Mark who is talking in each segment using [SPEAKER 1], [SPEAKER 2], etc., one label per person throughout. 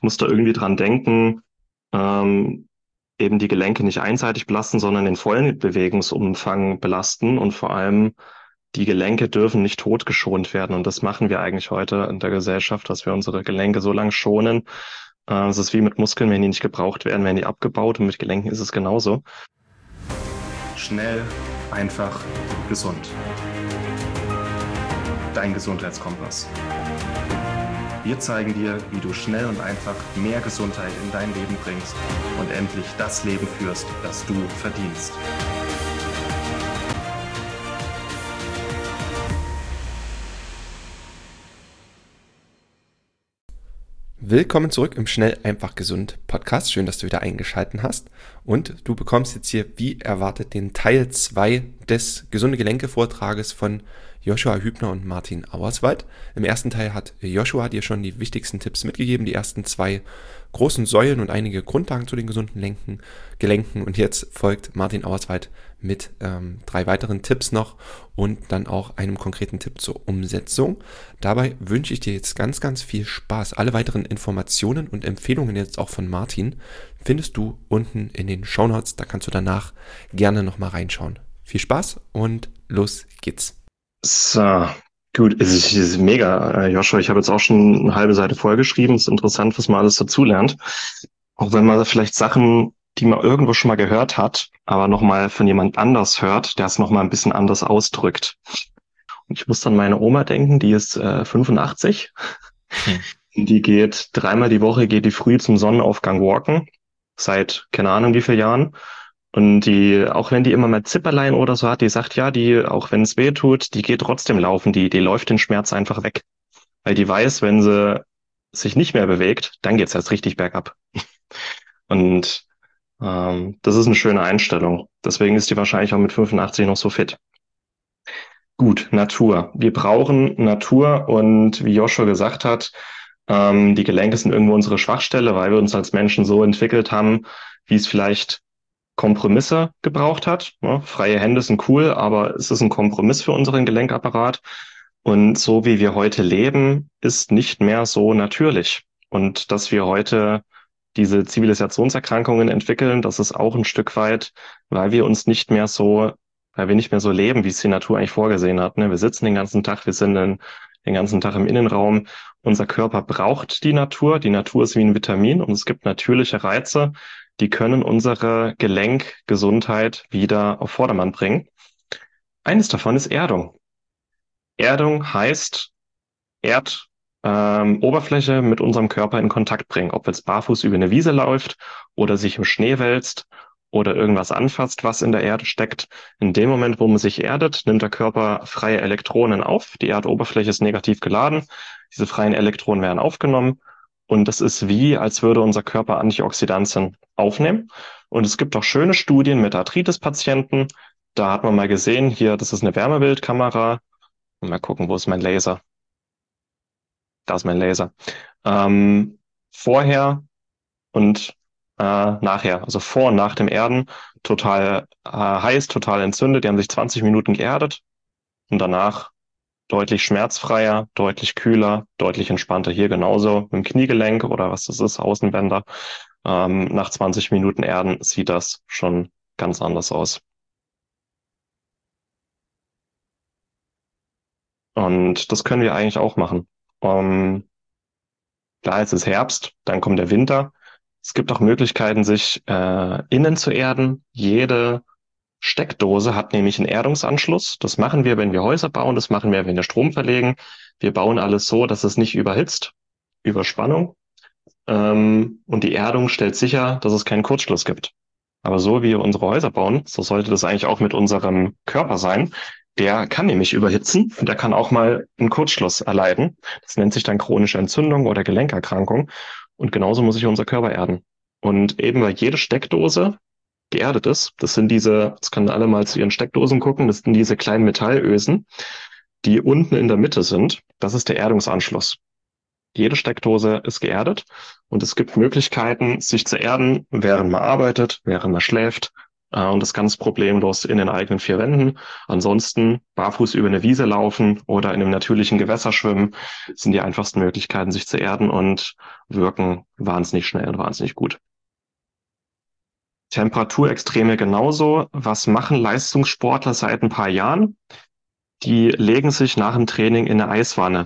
[SPEAKER 1] Ich musste irgendwie dran denken, ähm, eben die Gelenke nicht einseitig belasten, sondern den vollen Bewegungsumfang belasten und vor allem die Gelenke dürfen nicht totgeschont werden. Und das machen wir eigentlich heute in der Gesellschaft, dass wir unsere Gelenke so lange schonen. Es ist wie mit Muskeln, wenn die nicht gebraucht werden, werden die abgebaut und mit Gelenken ist es genauso.
[SPEAKER 2] Schnell, einfach, gesund. Dein Gesundheitskompass. Wir zeigen dir, wie du schnell und einfach mehr Gesundheit in dein Leben bringst und endlich das Leben führst, das du verdienst.
[SPEAKER 3] Willkommen zurück im Schnell, einfach, gesund Podcast. Schön, dass du wieder eingeschaltet hast. Und du bekommst jetzt hier, wie erwartet, den Teil 2 des Gesunde-Gelenke-Vortrages von Joshua Hübner und Martin Auerswald. Im ersten Teil hat Joshua dir schon die wichtigsten Tipps mitgegeben, die ersten 2 großen Säulen und einige Grundlagen zu den gesunden Gelenken. Und jetzt folgt Martin Auerswald mit 3 weiteren Tipps noch und dann auch einem konkreten Tipp zur Umsetzung. Dabei wünsche ich dir jetzt ganz, ganz viel Spaß. Alle weiteren Informationen und Empfehlungen jetzt auch von Martin findest du unten in den Shownotes. Da kannst du danach gerne nochmal reinschauen. Viel Spaß und los geht's.
[SPEAKER 1] So, gut, es ist mega, Joshua. Ich habe jetzt auch schon eine halbe Seite vollgeschrieben. Es ist interessant, was man alles dazulernt. Auch wenn man vielleicht Sachen, die man irgendwo schon mal gehört hat, aber nochmal von jemand anders hört, der es nochmal ein bisschen anders ausdrückt. Und ich muss an meine Oma denken, die ist 85. Die geht 3-mal die Woche, geht die früh zum Sonnenaufgang walken. Seit keine Ahnung wie vielen Jahren. Und die, auch wenn die immer mal Zipperlein oder so hat, die sagt ja, die, auch wenn es weh tut, die geht trotzdem laufen, die läuft den Schmerz einfach weg. Weil die weiß, wenn sie sich nicht mehr bewegt, dann geht's erst richtig bergab. Und das ist eine schöne Einstellung. Deswegen ist die wahrscheinlich auch mit 85 noch so fit. Gut, Natur. Wir brauchen Natur und wie Joshua gesagt hat, die Gelenke sind irgendwo unsere Schwachstelle, weil wir uns als Menschen so entwickelt haben, wie es vielleicht Kompromisse gebraucht hat. Ne? Freie Hände sind cool, aber es ist ein Kompromiss für unseren Gelenkapparat. Und so wie wir heute leben, ist nicht mehr so natürlich. Und dass wir heute diese Zivilisationserkrankungen entwickeln, das ist auch ein Stück weit, weil wir uns nicht mehr so, weil wir nicht mehr so leben, wie es die Natur eigentlich vorgesehen hat. Ne? Wir sitzen den ganzen Tag, wir sind den ganzen Tag im Innenraum. Unser Körper braucht die Natur. Die Natur ist wie ein Vitamin und es gibt natürliche Reize, die können unsere Gelenkgesundheit wieder auf Vordermann bringen. Eines davon ist Erdung. Erdung heißt Erdoberfläche mit unserem Körper in Kontakt bringen. Ob jetzt barfuß über eine Wiese läuft oder sich im Schnee wälzt oder irgendwas anfasst, was in der Erde steckt. In dem Moment, wo man sich erdet, nimmt der Körper freie Elektronen auf. Die Erdoberfläche ist negativ geladen. Diese freien Elektronen werden aufgenommen. Und das ist wie, als würde unser Körper Antioxidantien aufnehmen. Und es gibt auch schöne Studien mit Arthritis-Patienten. Da hat man mal gesehen, hier, das ist eine Wärmebildkamera. Mal gucken, wo ist mein Laser? Da ist mein Laser. Vorher und nachher, also vor und nach dem Erden, total heiß, total entzündet. Die haben sich 20 Minuten geerdet und danach deutlich schmerzfreier, deutlich kühler, deutlich entspannter. Hier genauso mit dem Kniegelenk oder was das ist, Außenbänder. Nach 20 Minuten Erden sieht das schon ganz anders aus. Und das können wir eigentlich auch machen. Klar, es ist Herbst, dann kommt der Winter. Es gibt auch Möglichkeiten, sich innen zu erden. Jede Steckdose hat nämlich einen Erdungsanschluss. Das machen wir, wenn wir Häuser bauen. Das machen wir, wenn wir Strom verlegen. Wir bauen alles so, dass es nicht überhitzt, Überspannung. Und die Erdung stellt sicher, dass es keinen Kurzschluss gibt. Aber so wie wir unsere Häuser bauen, so sollte das eigentlich auch mit unserem Körper sein. Der kann nämlich überhitzen und der kann auch mal einen Kurzschluss erleiden. Das nennt sich dann chronische Entzündung oder Gelenkerkrankung. Und genauso muss sich unser Körper erden. Und eben weil jede Steckdose geerdet ist, das sind diese, das können alle mal zu ihren Steckdosen gucken, das sind diese kleinen Metallösen, die unten in der Mitte sind. Das ist der Erdungsanschluss. Jede Steckdose ist geerdet und es gibt Möglichkeiten, sich zu erden, während man arbeitet, während man schläft und das ganz problemlos in den eigenen vier Wänden. Ansonsten barfuß über eine Wiese laufen oder in einem natürlichen Gewässer schwimmen sind die einfachsten Möglichkeiten, sich zu erden und wirken wahnsinnig schnell und wahnsinnig gut. Temperaturextreme genauso. Was machen Leistungssportler seit ein paar Jahren? Die legen sich nach dem Training in eine Eiswanne.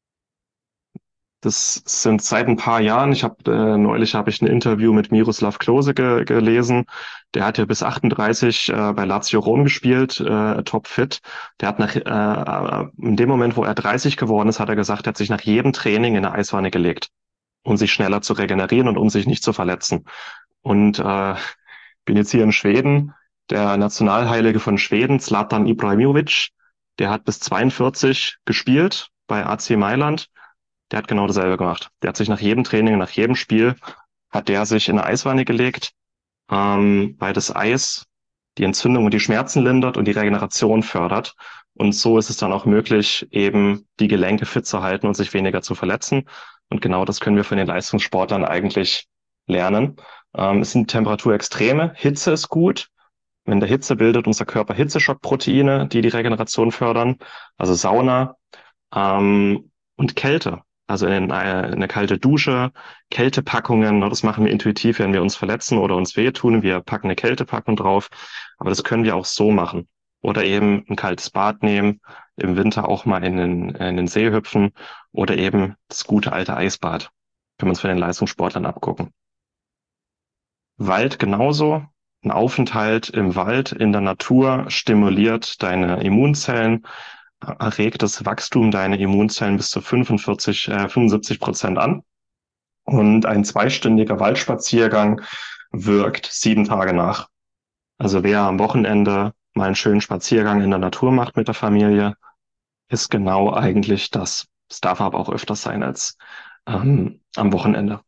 [SPEAKER 1] Das sind seit ein paar Jahren. Neulich habe ich ein Interview mit Miroslav Klose gelesen. Der hat ja bis 38 bei Lazio Rom gespielt, topfit. Der hat in dem Moment, wo er 30 geworden ist, hat er gesagt, er hat sich nach jedem Training in eine Eiswanne gelegt, um sich schneller zu regenerieren und um sich nicht zu verletzen. Und bin jetzt hier in Schweden. Der Nationalheilige von Schweden, Zlatan Ibrahimovic, der hat bis 42 gespielt bei AC Mailand. Der hat genau dasselbe gemacht. Der hat sich nach jedem Training, nach jedem Spiel, hat der sich in eine Eiswanne gelegt, weil das Eis die Entzündung und die Schmerzen lindert und die Regeneration fördert. Und so ist es dann auch möglich, eben die Gelenke fit zu halten und sich weniger zu verletzen. Und genau das können wir von den Leistungssportlern eigentlich lernen. Es sind Temperaturextreme. Hitze ist gut. In der Hitze bildet unser Körper Hitzeschockproteine, die die Regeneration fördern. Also Sauna, und Kälte. Also in eine kalte Dusche, Kältepackungen, ne, das machen wir intuitiv, wenn wir uns verletzen oder uns wehtun. Wir packen eine Kältepackung drauf. Aber das können wir auch so machen. Oder eben ein kaltes Bad nehmen, im Winter auch mal in den See hüpfen oder eben das gute alte Eisbad. Können wir uns von den Leistungssportlern abgucken. Wald genauso. Ein Aufenthalt im Wald, in der Natur stimuliert deine Immunzellen, regt das Wachstum deiner Immunzellen bis zu 75% an. Und ein zweistündiger Waldspaziergang wirkt 7 Tage nach. Also wer am Wochenende mal einen schönen Spaziergang in der Natur macht mit der Familie, ist genau eigentlich das. Es darf aber auch öfters sein als am Wochenende.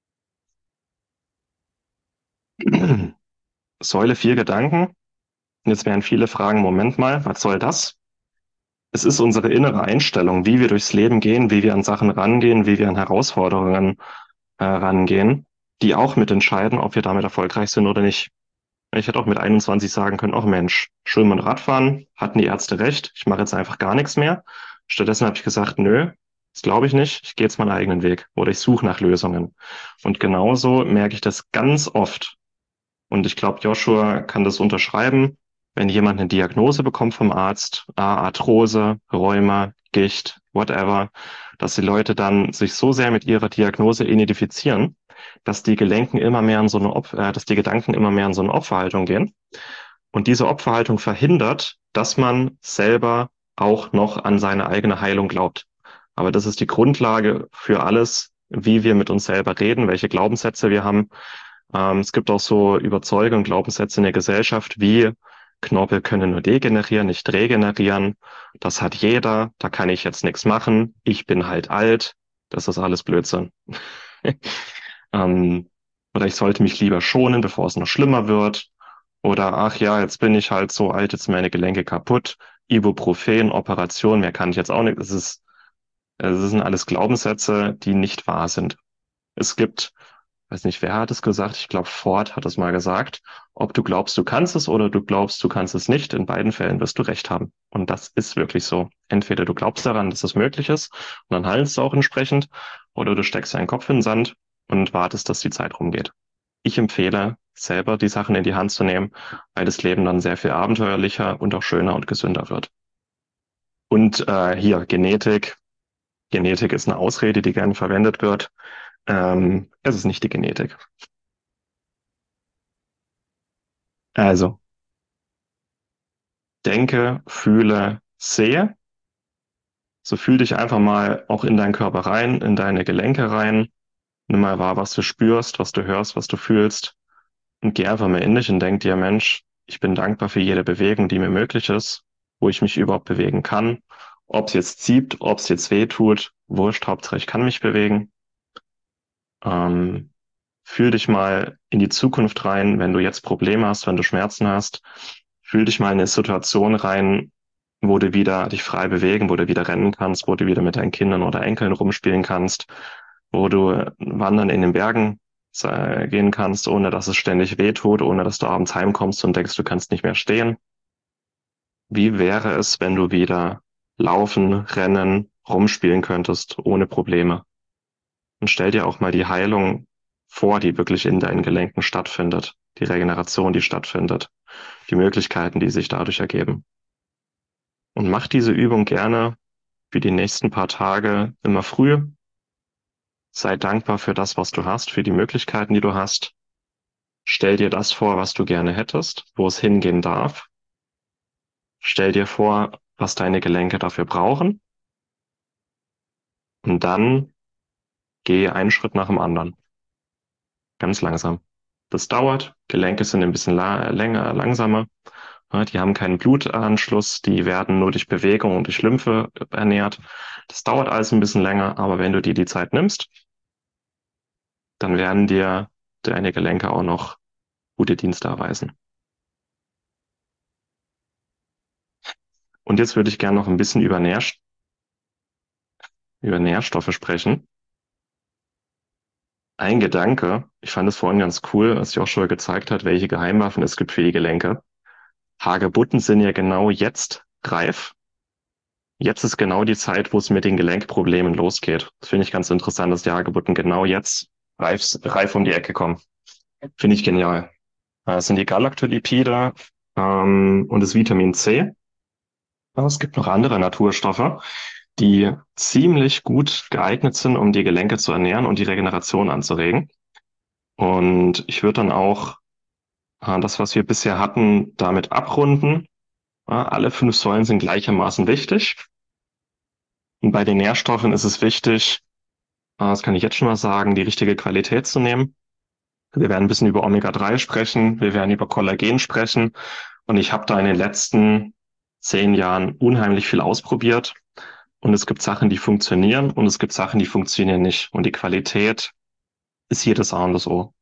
[SPEAKER 1] Säule 4 Gedanken. Jetzt werden viele fragen, Moment mal, was soll das? Es ist unsere innere Einstellung, wie wir durchs Leben gehen, wie wir an Sachen rangehen, wie wir an Herausforderungen rangehen, die auch mitentscheiden, ob wir damit erfolgreich sind oder nicht. Ich hätte auch mit 21 sagen können, ach Mensch, Schwimmen und Radfahren, hatten die Ärzte recht, ich mache jetzt einfach gar nichts mehr. Stattdessen habe ich gesagt, nö, das glaube ich nicht, ich gehe jetzt meinen eigenen Weg oder ich suche nach Lösungen. Und genauso merke ich das ganz oft. Und ich glaube, Joshua kann das unterschreiben, wenn jemand eine Diagnose bekommt vom Arzt, Arthrose, Rheuma, Gicht, whatever, dass die Leute dann sich so sehr mit ihrer Diagnose identifizieren, dass die Gelenken immer mehr in dass die Gedanken immer mehr in so eine Opferhaltung gehen. Und diese Opferhaltung verhindert, dass man selber auch noch an seine eigene Heilung glaubt. Aber das ist die Grundlage für alles, wie wir mit uns selber reden, welche Glaubenssätze wir haben. Es gibt auch so Überzeugungen, Glaubenssätze in der Gesellschaft, wie Knorpel können nur degenerieren, nicht regenerieren. Das hat jeder, da kann ich jetzt nichts machen. Ich bin halt alt. Das ist alles Blödsinn. Oder ich sollte mich lieber schonen, bevor es noch schlimmer wird. Oder ach ja, jetzt bin ich halt so alt, jetzt sind meine Gelenke kaputt. Ibuprofen, Operation, mehr kann ich jetzt auch nicht. Es sind alles Glaubenssätze, die nicht wahr sind. Es gibt, weiß nicht, wer hat es gesagt? Ich glaube, Ford hat es mal gesagt. Ob du glaubst, du kannst es oder du glaubst, du kannst es nicht, in beiden Fällen wirst du recht haben. Und das ist wirklich so. Entweder du glaubst daran, dass es möglich ist und dann handelst du auch entsprechend, oder du steckst deinen Kopf in den Sand und wartest, dass die Zeit rumgeht. Ich empfehle, selber die Sachen in die Hand zu nehmen, weil das Leben dann sehr viel abenteuerlicher und auch schöner und gesünder wird. Und hier, Genetik. Genetik ist eine Ausrede, die gerne verwendet wird. Es ist nicht die Genetik. Also, denke, fühle, sehe. So fühl dich einfach mal auch in deinen Körper rein, in deine Gelenke rein. Nimm mal wahr, was du spürst, was du hörst, was du fühlst. Und geh einfach mal in dich und denk dir, Mensch, ich bin dankbar für jede Bewegung, die mir möglich ist, wo ich mich überhaupt bewegen kann. Ob es jetzt zieht, ob es jetzt weh tut, wurscht, Hauptsache ich kann mich bewegen. Fühl dich mal in die Zukunft rein, wenn du jetzt Probleme hast, wenn du Schmerzen hast. Fühl dich mal in eine Situation rein, wo du wieder dich frei bewegen, wo du wieder rennen kannst, wo du wieder mit deinen Kindern oder Enkeln rumspielen kannst, wo du wandern in den Bergen gehen kannst, ohne dass es ständig wehtut, ohne dass du abends heimkommst und denkst, du kannst nicht mehr stehen. Wie wäre es, wenn du wieder laufen, rennen, rumspielen könntest, ohne Probleme? Und stell dir auch mal die Heilung vor, die wirklich in deinen Gelenken stattfindet, die Regeneration, die stattfindet, die Möglichkeiten, die sich dadurch ergeben. Und mach diese Übung gerne für die nächsten paar Tage immer früh. Sei dankbar für das, was du hast, für die Möglichkeiten, die du hast. Stell dir das vor, was du gerne hättest, wo es hingehen darf. Stell dir vor, was deine Gelenke dafür brauchen. Und dann geh einen Schritt nach dem anderen. Ganz langsam. Das dauert. Gelenke sind ein bisschen länger, langsamer. Ja, die haben keinen Blutanschluss. Die werden nur durch Bewegung und durch Lymphe ernährt. Das dauert alles ein bisschen länger. Aber wenn du dir die Zeit nimmst, dann werden dir deine Gelenke auch noch gute Dienste erweisen. Und jetzt würde ich gerne noch ein bisschen über Nährstoffe sprechen. Ein Gedanke, ich fand es vorhin ganz cool, als Joshua gezeigt hat, welche Geheimwaffen es gibt für die Gelenke. Hagebutten sind ja genau jetzt reif. Jetzt ist genau die Zeit, wo es mit den Gelenkproblemen losgeht. Das finde ich ganz interessant, dass die Hagebutten genau jetzt reif um die Ecke kommen. Finde ich genial. Das sind die Galactolipide und das Vitamin C. Aber es gibt noch andere Naturstoffe, die ziemlich gut geeignet sind, um die Gelenke zu ernähren und die Regeneration anzuregen. Und ich würde dann auch das, was wir bisher hatten, damit abrunden. Alle 5 Säulen sind gleichermaßen wichtig. Und bei den Nährstoffen ist es wichtig, das kann ich jetzt schon mal sagen, die richtige Qualität zu nehmen. Wir werden ein bisschen über Omega-3 sprechen, wir werden über Kollagen sprechen. Und ich habe da in den letzten 10 Jahren unheimlich viel ausprobiert. Und es gibt Sachen, die funktionieren und es gibt Sachen, die funktionieren nicht. Und die Qualität ist hier das A und das O.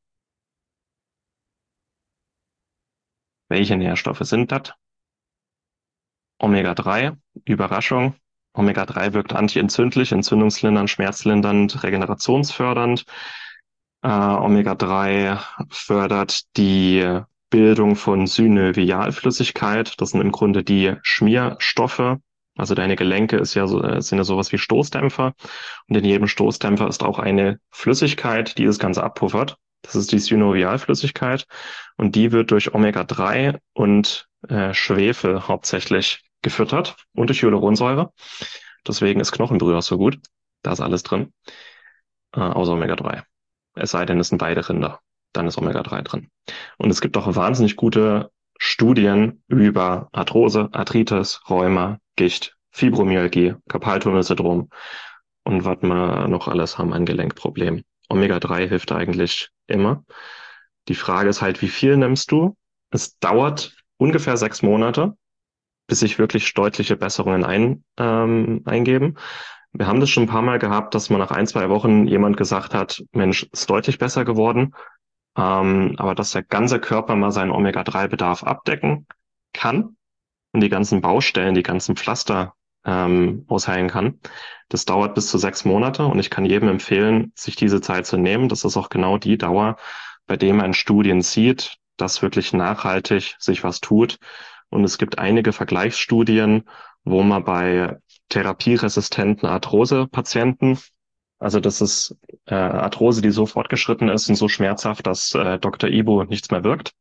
[SPEAKER 1] Welche Nährstoffe sind das? Omega-3, Überraschung. Omega-3 wirkt antientzündlich, entzündungslindernd, schmerzlindernd, regenerationsfördernd. Omega-3 fördert die Bildung von Synovialflüssigkeit. Das sind im Grunde die Schmierstoffe. Also deine Gelenke sind ja sowas wie Stoßdämpfer. Und in jedem Stoßdämpfer ist auch eine Flüssigkeit, die das Ganze abpuffert. Das ist die Synovialflüssigkeit. Und die wird durch Omega-3 und Schwefel hauptsächlich gefüttert und durch Hyaluronsäure. Deswegen ist Knochenbrühe auch so gut. Da ist alles drin, außer Omega-3. Es sei denn, es sind beide Rinder. Dann ist Omega-3 drin. Und es gibt auch wahnsinnig gute Studien über Arthrose, Arthritis, Rheuma, Gicht, Fibromyalgie, Carpaltunnelsyndrom und was wir noch alles haben an Gelenkproblemen. Omega-3 hilft eigentlich immer. Die Frage ist halt, wie viel nimmst du? Es dauert ungefähr 6 Monate, bis sich wirklich deutliche Besserungen eingeben. Wir haben das schon ein paar Mal gehabt, dass man nach 1, 2 Wochen jemand gesagt hat, Mensch, ist deutlich besser geworden. Aber dass der ganze Körper mal seinen Omega-3-Bedarf abdecken kann und die ganzen Baustellen, die ganzen Pflaster ausheilen kann, das dauert bis zu 6 Monate und ich kann jedem empfehlen, sich diese Zeit zu nehmen. Das ist auch genau die Dauer, bei der man in Studien sieht, dass wirklich nachhaltig sich was tut. Und es gibt einige Vergleichsstudien, wo man bei therapieresistenten Arthrose-Patienten, also das ist Arthrose, die so fortgeschritten ist und so schmerzhaft, dass Dr. Ibo nichts mehr wirkt,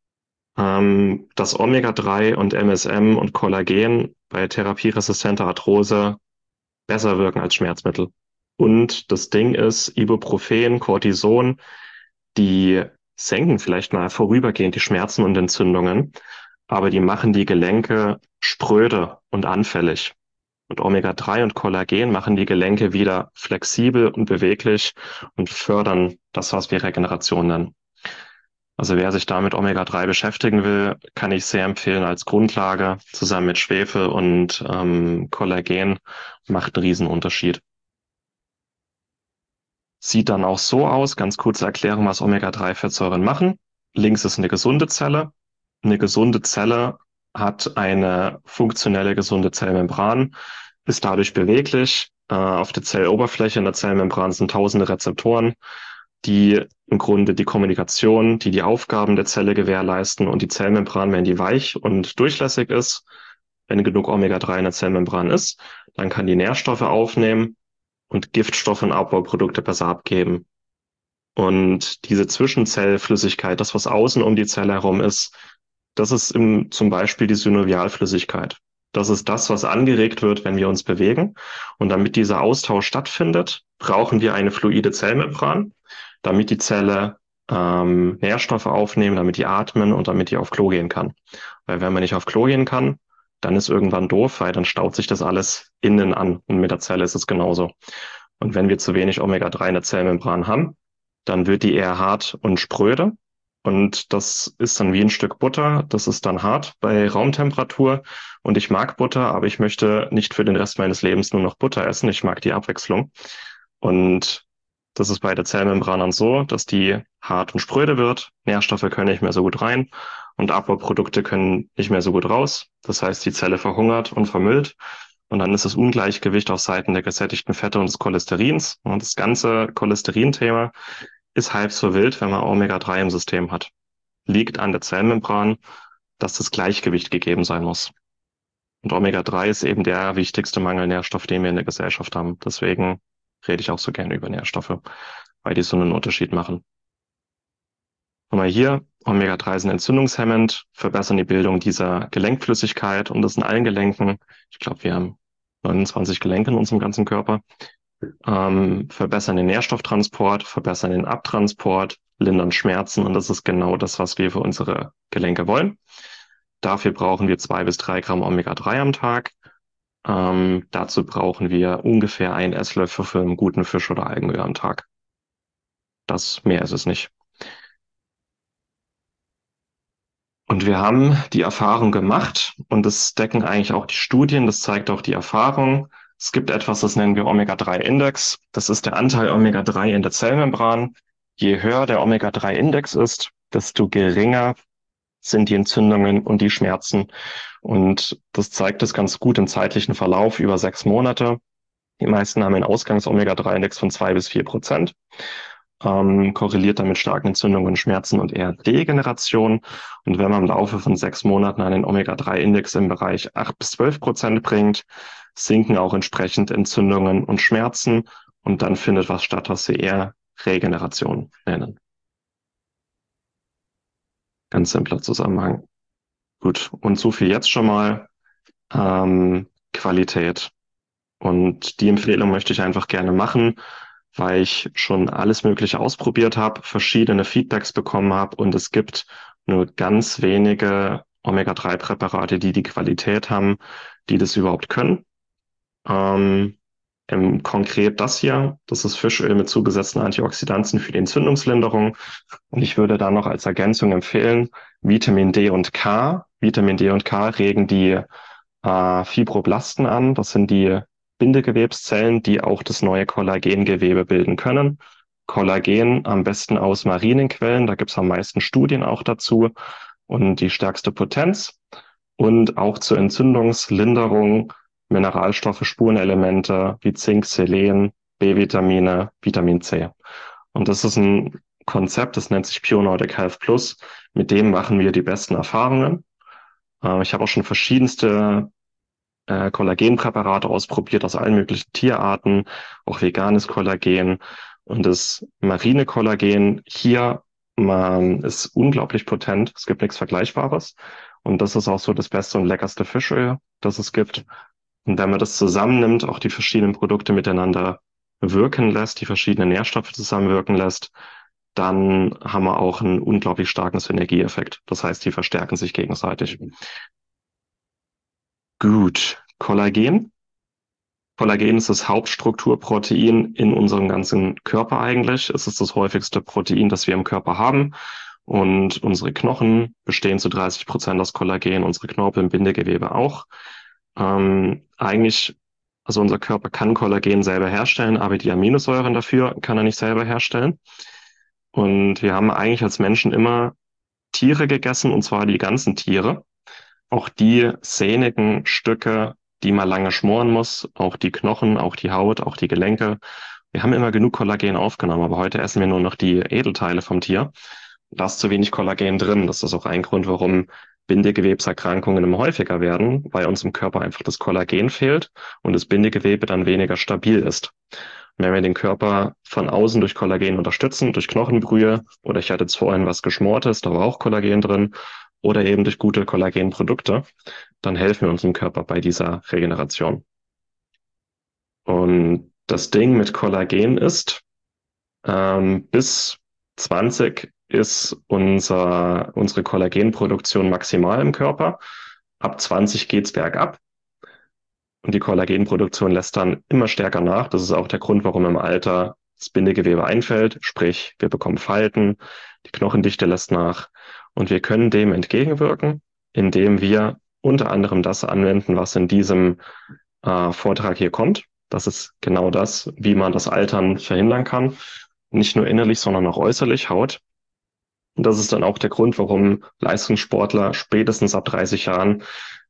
[SPEAKER 1] dass Omega-3 und MSM und Kollagen bei therapieresistenter Arthrose besser wirken als Schmerzmittel. Und das Ding ist, Ibuprofen, Cortison, die senken vielleicht mal vorübergehend die Schmerzen und Entzündungen, aber die machen die Gelenke spröde und anfällig. Und Omega-3 und Kollagen machen die Gelenke wieder flexibel und beweglich und fördern das, was wir Regeneration nennen. Also wer sich da mit Omega-3 beschäftigen will, kann ich sehr empfehlen als Grundlage zusammen mit Schwefel und Kollagen, macht einen Riesenunterschied. Sieht dann auch so aus, ganz kurze Erklärung, was Omega-3-Fettsäuren machen. Links ist eine gesunde Zelle. Eine gesunde Zelle hat eine funktionelle gesunde Zellmembran, ist dadurch beweglich. Auf der Zelloberfläche in der Zellmembran sind tausende Rezeptoren. die im Grunde die Kommunikation, die Aufgaben der Zelle gewährleisten, und die Zellmembran, wenn die weich und durchlässig ist, wenn genug Omega-3 in der Zellmembran ist, dann kann die Nährstoffe aufnehmen und Giftstoffe und Abbauprodukte besser abgeben. Und diese Zwischenzellflüssigkeit, das, was außen um die Zelle herum ist, das ist zum Beispiel die Synovialflüssigkeit. Das ist das, was angeregt wird, wenn wir uns bewegen. Und damit dieser Austausch stattfindet, brauchen wir eine fluide Zellmembran, damit die Zelle Nährstoffe aufnehmen, damit die atmen und damit die auf Klo gehen kann. Weil wenn man nicht auf Klo gehen kann, dann ist irgendwann doof, weil dann staut sich das alles innen an. Und mit der Zelle ist es genauso. Und wenn wir zu wenig Omega-3 in der Zellmembran haben, dann wird die eher hart und spröde. Und das ist dann wie ein Stück Butter. Das ist dann hart bei Raumtemperatur. Und ich mag Butter, aber ich möchte nicht für den Rest meines Lebens nur noch Butter essen. Ich mag die Abwechslung. Und das ist bei der Zellmembran dann so, dass die hart und spröde wird. Nährstoffe können nicht mehr so gut rein und Abbauprodukte können nicht mehr so gut raus. Das heißt, die Zelle verhungert und vermüllt. Und dann ist das Ungleichgewicht auf Seiten der gesättigten Fette und des Cholesterins. Und das ganze Cholesterin-Thema ist halb so wild, wenn man Omega-3 im System hat. Liegt an der Zellmembran, dass das Gleichgewicht gegeben sein muss. Und Omega-3 ist eben der wichtigste Mangelnährstoff, den wir in der Gesellschaft haben. Deswegen rede ich auch so gerne über Nährstoffe, weil die so einen Unterschied machen. Nochmal hier, Omega-3 sind entzündungshemmend, verbessern die Bildung dieser Gelenkflüssigkeit, und das in allen Gelenken. Ich glaube, wir haben 29 Gelenke in unserem ganzen Körper. Verbessern den Nährstofftransport, verbessern den Abtransport, lindern Schmerzen, und das ist genau das, was wir für unsere Gelenke wollen. Dafür brauchen wir 2 bis 3 Gramm Omega-3 am Tag. Dazu brauchen wir ungefähr 1 Esslöffel für einen guten Fisch oder Algenöl am Tag. Das mehr ist es nicht. Und wir haben die Erfahrung gemacht, und das decken eigentlich auch die Studien, das zeigt auch die Erfahrung. Es gibt etwas, das nennen wir Omega-3-Index. Das ist der Anteil Omega-3 in der Zellmembran. Je höher der Omega-3-Index ist, desto geringer sind die Entzündungen und die Schmerzen. Und das zeigt es ganz gut im zeitlichen Verlauf über 6 Monate. Die meisten haben einen Ausgangs-Omega-3-Index von 2 bis 4%. Korreliert damit starken Entzündungen und Schmerzen und eher Degeneration. Und wenn man im Laufe von 6 Monaten einen Omega-3-Index im Bereich 8 bis 12% bringt, sinken auch entsprechend Entzündungen und Schmerzen. Und dann findet was statt, was sie eher Regeneration nennen. Ganz simpler Zusammenhang. Gut, und so viel jetzt schon mal. Qualität. Und die Empfehlung möchte ich einfach gerne machen, weil ich schon alles Mögliche ausprobiert habe, verschiedene Feedbacks bekommen habe, und es gibt nur ganz wenige Omega-3-Präparate, die die Qualität haben, die das überhaupt können. Konkret das hier, das ist Fischöl mit zugesetzten Antioxidantien für die Entzündungslinderung. Und ich würde da noch als Ergänzung empfehlen, Vitamin D und K. Vitamin D und K regen die Fibroblasten an. Das sind die Bindegewebszellen, die auch das neue Kollagengewebe bilden können. Kollagen am besten aus marinen Quellen, da gibt es am meisten Studien auch dazu, und die stärkste Potenz. Und auch zur Entzündungslinderung Mineralstoffe, Spurenelemente wie Zink, Selen, B-Vitamine, Vitamin C. Und das ist ein Konzept, das nennt sich Pure Nordic Health Plus. Mit dem machen wir die besten Erfahrungen. Ich habe auch schon verschiedenste Kollagenpräparate ausprobiert aus allen möglichen Tierarten, auch veganes Kollagen. Und das marine Kollagen hier ist unglaublich potent. Es gibt nichts Vergleichbares. Und das ist auch so das beste und leckerste Fischöl, das es gibt. Und wenn man das zusammennimmt, auch die verschiedenen Produkte miteinander wirken lässt, die verschiedenen Nährstoffe zusammenwirken lässt, dann haben wir auch einen unglaublich starken Synergieeffekt. Das heißt, die verstärken sich gegenseitig. Gut, Kollagen. Kollagen ist das Hauptstrukturprotein in unserem ganzen Körper eigentlich. Es ist das häufigste Protein, das wir im Körper haben. Und unsere Knochen bestehen zu 30% aus Kollagen, unsere Knorpel im Bindegewebe auch. Also unser Körper kann Kollagen selber herstellen, aber die Aminosäuren dafür kann er nicht selber herstellen. Und wir haben eigentlich als Menschen immer Tiere gegessen, und zwar die ganzen Tiere. Auch die sehnigen Stücke, die man lange schmoren muss, auch die Knochen, auch die Haut, auch die Gelenke. Wir haben immer genug Kollagen aufgenommen, aber heute essen wir nur noch die Edelteile vom Tier. Da ist zu wenig Kollagen drin. Das ist auch ein Grund, warum Bindegewebserkrankungen immer häufiger werden, weil uns im Körper einfach das Kollagen fehlt und das Bindegewebe dann weniger stabil ist. Wenn wir den Körper von außen durch Kollagen unterstützen, durch Knochenbrühe, oder ich hatte jetzt vorhin was Geschmortes, da war auch Kollagen drin, oder eben durch gute Kollagenprodukte, dann helfen wir unserem Körper bei dieser Regeneration. Und das Ding mit Kollagen ist, bis 20 ist unsere Kollagenproduktion maximal im Körper. Ab 20 geht's bergab. Und die Kollagenproduktion lässt dann immer stärker nach. Das ist auch der Grund, warum im Alter das Bindegewebe einfällt. Sprich, wir bekommen Falten, die Knochendichte lässt nach. Und wir können dem entgegenwirken, indem wir unter anderem das anwenden, was in diesem Vortrag hier kommt. Das ist genau das, wie man das Altern verhindern kann. Nicht nur innerlich, sondern auch äußerlich, Haut. Und das ist dann auch der Grund, warum Leistungssportler spätestens ab 30 Jahren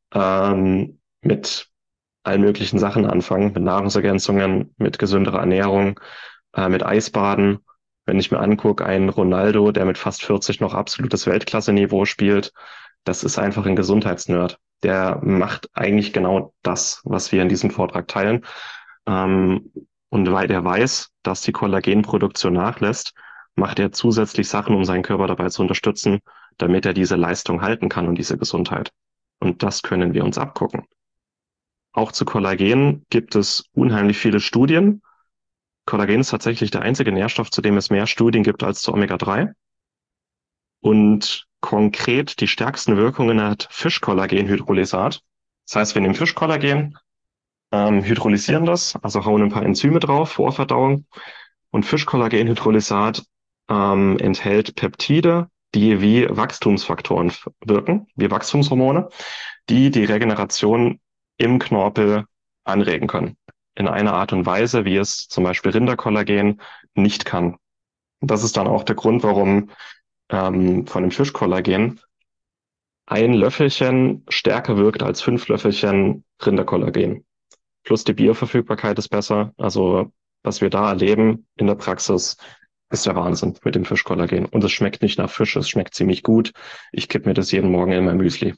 [SPEAKER 1] mit allen möglichen Sachen anfangen, mit Nahrungsergänzungen, mit gesünderer Ernährung, mit Eisbaden. Wenn ich mir angucke, einen Ronaldo, der mit fast 40 noch absolutes Weltklasse-Niveau spielt, das ist einfach ein Gesundheitsnerd. Der macht eigentlich genau das, was wir in diesem Vortrag teilen. Und weil der weiß, dass die Kollagenproduktion nachlässt, macht er zusätzlich Sachen, um seinen Körper dabei zu unterstützen, damit er diese Leistung halten kann und diese Gesundheit. Und das können wir uns abgucken. Auch zu Kollagen gibt es unheimlich viele Studien. Kollagen ist tatsächlich der einzige Nährstoff, zu dem es mehr Studien gibt als zu Omega-3. Und konkret die stärksten Wirkungen hat Fischkollagenhydrolysat. Das heißt, wir nehmen Fischkollagen, hydrolysieren das, also hauen ein paar Enzyme drauf, Vorverdauung. Und Fischkollagenhydrolysat enthält Peptide, die wie Wachstumsfaktoren wirken, wie Wachstumshormone, die die Regeneration im Knorpel anregen können. In einer Art und Weise, wie es zum Beispiel Rinderkollagen nicht kann. Das ist dann auch der Grund, warum von dem Fischkollagen ein Löffelchen stärker wirkt als 5 Löffelchen Rinderkollagen. Plus die Bioverfügbarkeit ist besser. Also was wir da erleben in der Praxis, ist der Wahnsinn mit dem Fischkollagen. Und es schmeckt nicht nach Fisch, es schmeckt ziemlich gut. Ich kippe mir das jeden Morgen in mein Müsli.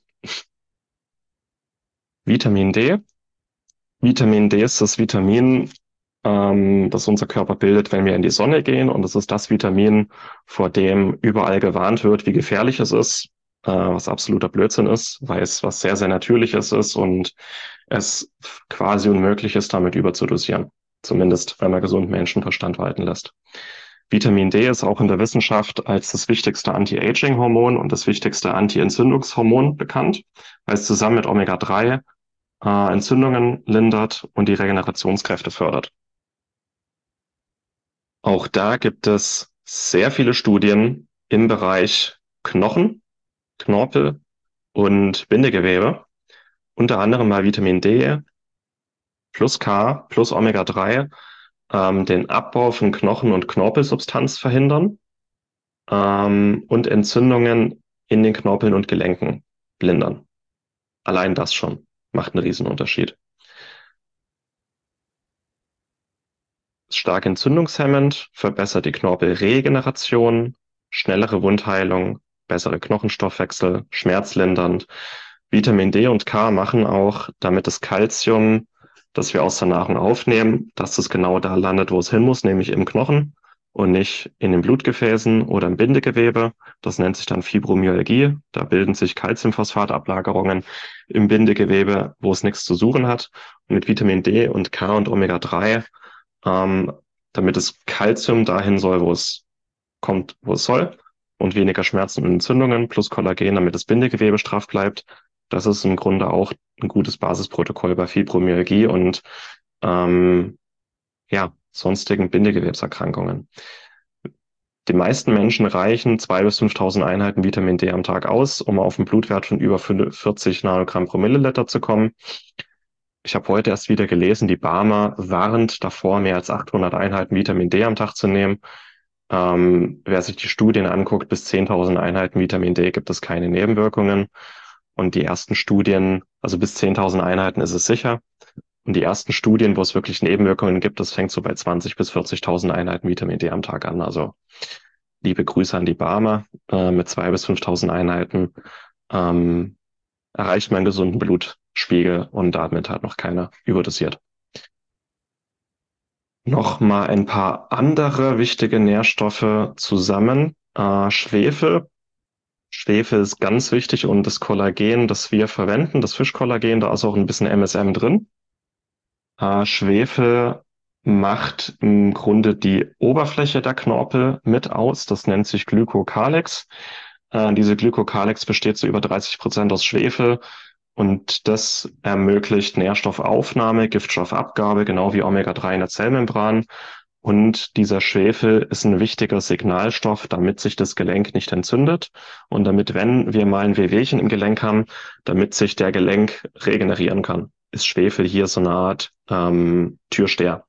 [SPEAKER 1] Vitamin D. Vitamin D ist das Vitamin, das unser Körper bildet, wenn wir in die Sonne gehen. Und es ist das Vitamin, vor dem überall gewarnt wird, wie gefährlich es ist, was absoluter Blödsinn ist, weil es was sehr, sehr Natürliches ist und es quasi unmöglich ist, damit überzudosieren. Zumindest, wenn man gesunden Menschenverstand walten lässt. Vitamin D ist auch in der Wissenschaft als das wichtigste Anti-Aging-Hormon und das wichtigste Anti-Entzündungshormon bekannt, weil es zusammen mit Omega-3 Entzündungen lindert und die Regenerationskräfte fördert. Auch da gibt es sehr viele Studien im Bereich Knochen, Knorpel und Bindegewebe. Unter anderem mal Vitamin D plus K plus Omega-3 den Abbau von Knochen- und Knorpelsubstanz verhindern und Entzündungen in den Knorpeln und Gelenken lindern. Allein das schon macht einen Riesenunterschied. Stark entzündungshemmend, verbessert die Knorpelregeneration, schnellere Wundheilung, bessere Knochenstoffwechsel, schmerzlindernd. Vitamin D und K machen auch, damit das Calcium, das wir aus der Nahrung aufnehmen, dass es genau da landet, wo es hin muss, nämlich im Knochen und nicht in den Blutgefäßen oder im Bindegewebe. Das nennt sich dann Fibromyalgie. Da bilden sich Calciumphosphatablagerungen im Bindegewebe, wo es nichts zu suchen hat. Und mit Vitamin D und K und Omega-3 damit das Calcium dahin soll, wo es kommt, wo es soll und weniger Schmerzen und Entzündungen plus Kollagen, damit das Bindegewebe straff bleibt. Das ist im Grunde auch ein gutes Basisprotokoll bei Fibromyalgie und sonstigen Bindegewebserkrankungen. Die meisten Menschen reichen 2.000 bis 5.000 Einheiten Vitamin D am Tag aus, um auf einen Blutwert von über 40 Nanogramm pro Milliliter zu kommen. Ich habe heute erst wieder gelesen, die BARMER warnt davor, mehr als 800 Einheiten Vitamin D am Tag zu nehmen. Wer sich die Studien anguckt, bis 10.000 Einheiten Vitamin D gibt es keine Nebenwirkungen. Und die ersten Studien, also bis 10.000 Einheiten ist es sicher. Und die ersten Studien, wo es wirklich Nebenwirkungen gibt, das fängt so bei 20.000 bis 40.000 Einheiten Vitamin D am Tag an. Also liebe Grüße an die Barmer. Mit 2.000 bis 5.000 Einheiten erreicht man einen gesunden Blutspiegel und damit hat noch keiner überdosiert. Noch mal ein paar andere wichtige Nährstoffe zusammen. Schwefel. Schwefel ist ganz wichtig und das Kollagen, das wir verwenden, das Fischkollagen, da ist auch ein bisschen MSM drin. Schwefel macht im Grunde die Oberfläche der Knorpel mit aus. Das nennt sich Glykokalyx. Diese Glykokalyx besteht zu über 30% aus Schwefel und das ermöglicht Nährstoffaufnahme, Giftstoffabgabe, genau wie Omega-3 in der Zellmembran. Und dieser Schwefel ist ein wichtiger Signalstoff, damit sich das Gelenk nicht entzündet und damit, wenn wir mal ein Wehwehchen im Gelenk haben, damit sich der Gelenk regenerieren kann. Ist Schwefel hier so eine Art Türsteher.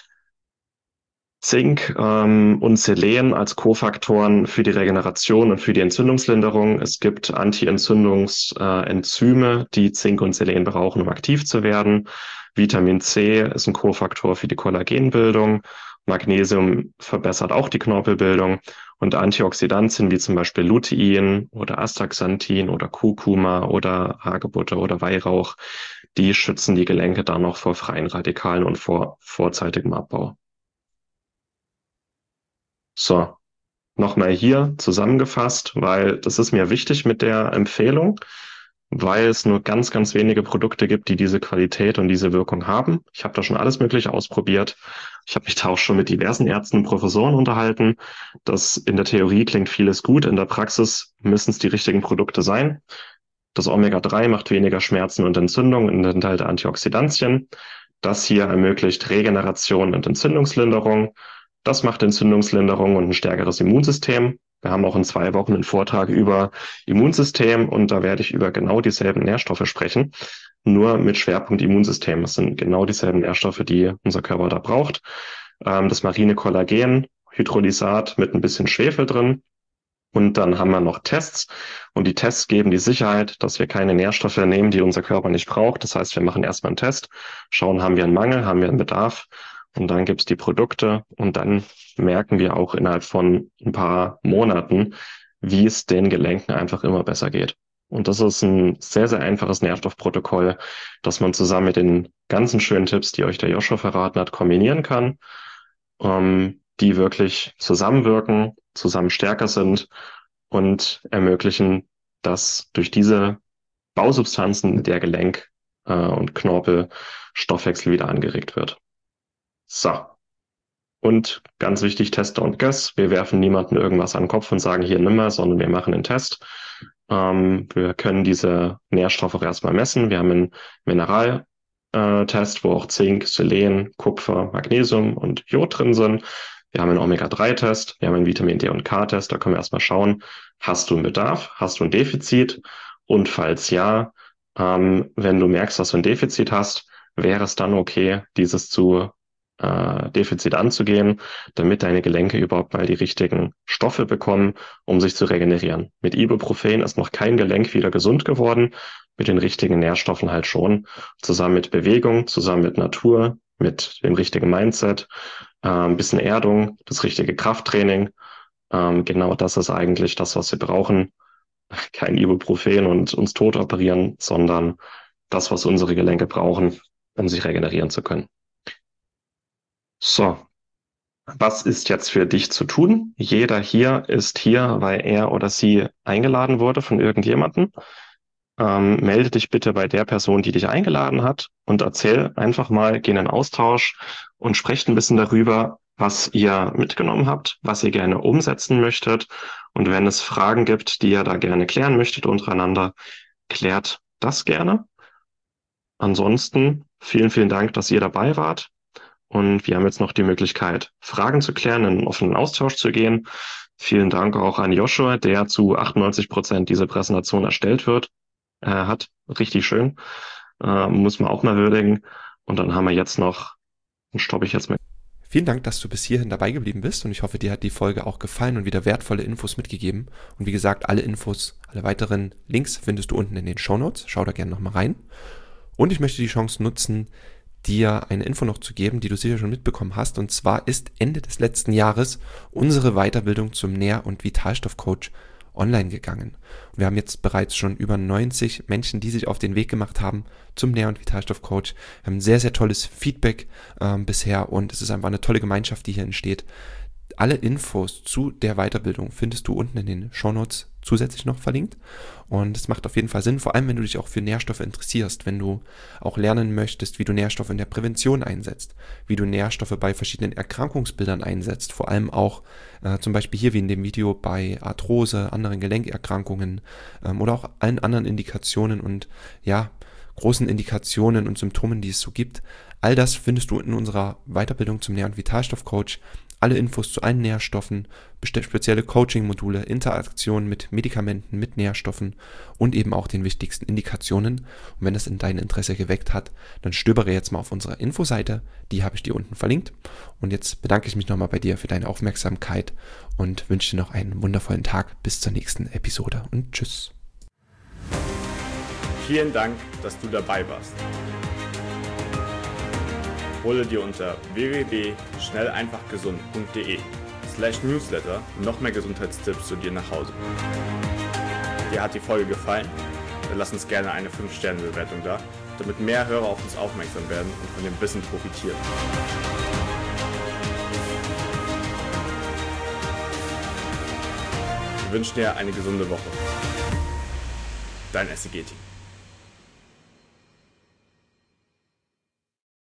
[SPEAKER 1] Zink und Selen als Kofaktoren für die Regeneration und für die Entzündungslinderung. Es gibt Anti-Entzündungsenzyme, die Zink und Selen brauchen, um aktiv zu werden. Vitamin C ist ein Kofaktor für die Kollagenbildung. Magnesium verbessert auch die Knorpelbildung. Und Antioxidantien wie zum Beispiel Lutein oder Astaxanthin oder Kurkuma oder Hagebutte oder Weihrauch, die schützen die Gelenke dann noch vor freien Radikalen und vor vorzeitigem Abbau. So, nochmal hier zusammengefasst, weil das ist mir wichtig mit der Empfehlung, weil es nur ganz, ganz wenige Produkte gibt, die diese Qualität und diese Wirkung haben. Ich habe da schon alles Mögliche ausprobiert. Ich habe mich da auch schon mit diversen Ärzten und Professoren unterhalten. Das in der Theorie klingt vieles gut, in der Praxis müssen es die richtigen Produkte sein. Das Omega-3 macht weniger Schmerzen und Entzündung und enthält Antioxidantien. Das hier ermöglicht Regeneration und Entzündungslinderung. Das macht Entzündungslinderung und ein stärkeres Immunsystem. Wir haben auch in 2 Wochen einen Vortrag über Immunsystem und da werde ich über genau dieselben Nährstoffe sprechen, nur mit Schwerpunkt Immunsystem. Das sind genau dieselben Nährstoffe, die unser Körper da braucht. Das marine Kollagen, Hydrolysat mit ein bisschen Schwefel drin. Und dann haben wir noch Tests und die Tests geben die Sicherheit, dass wir keine Nährstoffe nehmen, die unser Körper nicht braucht. Das heißt, wir machen erstmal einen Test, schauen, haben wir einen Mangel, haben wir einen Bedarf. Und dann gibt's die Produkte und dann merken wir auch innerhalb von ein paar Monaten, wie es den Gelenken einfach immer besser geht. Und das ist ein sehr, sehr einfaches Nährstoffprotokoll, das man zusammen mit den ganzen schönen Tipps, die euch der Joshua verraten hat, kombinieren kann, die wirklich zusammenwirken, zusammen stärker sind und ermöglichen, dass durch diese Bausubstanzen der Gelenk- und Knorpelstoffwechsel wieder angeregt wird. So. Und ganz wichtig, Test don't guess. Wir werfen niemandem irgendwas an den Kopf und sagen, hier nimm mal, sondern wir machen einen Test. Wir können diese Nährstoffe auch erstmal messen. Wir haben einen Mineraltest, wo auch Zink, Selen, Kupfer, Magnesium und Jod drin sind. Wir haben einen Omega-3-Test, wir haben einen Vitamin D und K-Test. Da können wir erstmal schauen, hast du einen Bedarf, hast du ein Defizit? Und falls ja, wenn du merkst, dass du ein Defizit hast, wäre es dann okay, dieses zu Defizit anzugehen, damit deine Gelenke überhaupt mal die richtigen Stoffe bekommen, um sich zu regenerieren. Mit Ibuprofen ist noch kein Gelenk wieder gesund geworden, mit den richtigen Nährstoffen halt schon. Zusammen mit Bewegung, zusammen mit Natur, mit dem richtigen Mindset, ein bisschen Erdung, das richtige Krafttraining. Genau das ist eigentlich das, was wir brauchen. Kein Ibuprofen und uns tot operieren, sondern das, was unsere Gelenke brauchen, um sich regenerieren zu können. So, was ist jetzt für dich zu tun? Jeder hier ist hier, weil er oder sie eingeladen wurde von irgendjemandem. Melde dich bitte bei der Person, die dich eingeladen hat und erzähl einfach mal, geh in den Austausch und sprecht ein bisschen darüber, was ihr mitgenommen habt, was ihr gerne umsetzen möchtet. Und wenn es Fragen gibt, die ihr da gerne klären möchtet untereinander, klärt das gerne. Ansonsten vielen, vielen Dank, dass ihr dabei wart. Und wir haben jetzt noch die Möglichkeit, Fragen zu klären, in einen offenen Austausch zu gehen. Vielen Dank auch an Joshua, der zu 98% diese Präsentation erstellt hat. Richtig schön. Muss man auch mal würdigen. Und dann haben wir jetzt noch, dann stoppe ich jetzt mal.
[SPEAKER 3] Vielen Dank, dass du bis hierhin dabei geblieben bist und ich hoffe, dir hat die Folge auch gefallen und wieder wertvolle Infos mitgegeben. Und wie gesagt, alle Infos, alle weiteren Links findest du unten in den Shownotes. Schau da gerne nochmal rein. Und ich möchte die Chance nutzen, dir eine Info noch zu geben, die du sicher schon mitbekommen hast. Und zwar ist Ende des letzten Jahres unsere Weiterbildung zum Nähr- und Vitalstoffcoach online gegangen. Wir haben jetzt bereits schon über 90 Menschen, die sich auf den Weg gemacht haben zum Nähr- und Vitalstoffcoach. Wir haben sehr, sehr tolles Feedback bisher und es ist einfach eine tolle Gemeinschaft, die hier entsteht. Alle Infos zu der Weiterbildung findest du unten in den Shownotes zusätzlich noch verlinkt. Und es macht auf jeden Fall Sinn, vor allem wenn du dich auch für Nährstoffe interessierst, wenn du auch lernen möchtest, wie du Nährstoffe in der Prävention einsetzt, wie du Nährstoffe bei verschiedenen Erkrankungsbildern einsetzt, vor allem auch zum Beispiel hier wie in dem Video bei Arthrose, anderen Gelenkerkrankungen oder auch allen anderen Indikationen und ja, großen Indikationen und Symptomen, die es so gibt. All das findest du in unserer Weiterbildung zum Nähr- und Vitalstoffcoach. Alle Infos zu allen Nährstoffen, spezielle Coaching-Module, Interaktionen mit Medikamenten, mit Nährstoffen und eben auch den wichtigsten Indikationen. Und wenn das in dein Interesse geweckt hat, dann stöbere jetzt mal auf unserer Infoseite. Die habe ich dir unten verlinkt. Und jetzt bedanke ich mich nochmal bei dir für deine Aufmerksamkeit und wünsche dir noch einen wundervollen Tag. Bis zur nächsten Episode und tschüss.
[SPEAKER 4] Vielen Dank, dass du dabei warst. Hole dir unter www.schnelleinfachgesund.de/newsletter noch mehr Gesundheitstipps zu dir nach Hause. Dir hat die Folge gefallen? Dann lass uns gerne eine 5-Sterne-Bewertung da, damit mehr Hörer auf uns aufmerksam werden und von dem Wissen profitieren. Wir wünschen dir eine gesunde Woche. Dein SEG-Team.